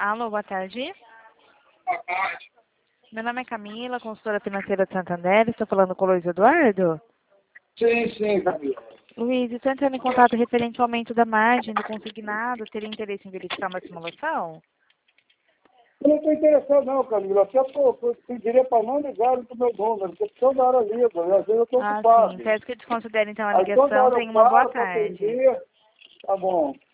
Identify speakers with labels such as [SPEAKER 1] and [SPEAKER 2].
[SPEAKER 1] Alô, boa tarde.
[SPEAKER 2] Boa tarde.
[SPEAKER 1] Meu nome é Camila, consultora financeira de Santander. Estou falando com o Luiz Eduardo.
[SPEAKER 2] Sim, Camila.
[SPEAKER 1] Luiz, estou entrando em contato referente ao aumento da margem do consignado. Teria interesse em verificar uma simulação?
[SPEAKER 2] Eu não estou interessado não, Camila. Até pediria para não ligar para o meu número, porque toda hora liga, e às vezes eu estou ocupado.
[SPEAKER 1] Sim. Peço que desconsidere então a
[SPEAKER 2] Aí toda
[SPEAKER 1] ligação.
[SPEAKER 2] hora eu
[SPEAKER 1] Tenha uma boa
[SPEAKER 2] falo para
[SPEAKER 1] tarde.
[SPEAKER 2] atender. Tá bom.